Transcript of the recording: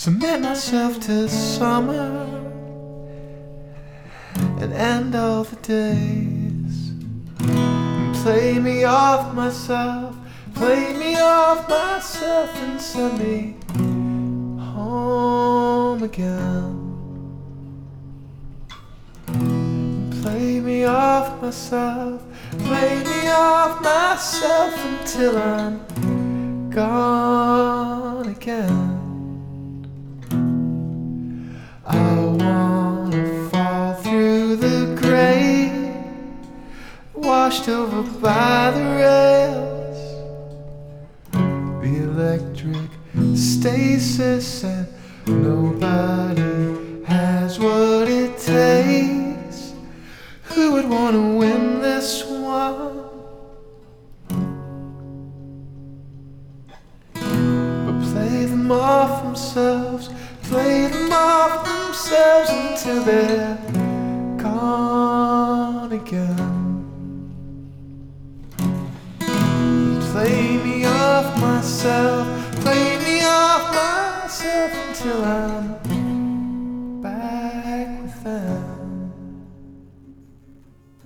Submit myself to summer and end all the days, and play me off myself, play me off myself, and send me home again. Play me off myself, play me off myself until I'm gone again. I wanna fall through the grate, washed over by the rails, the electric stasis, and nobody has what it takes. Who would want to win this one? But play them off themselves, play them off themselves until they're gone again. Play me off myself, play me off myself until I'm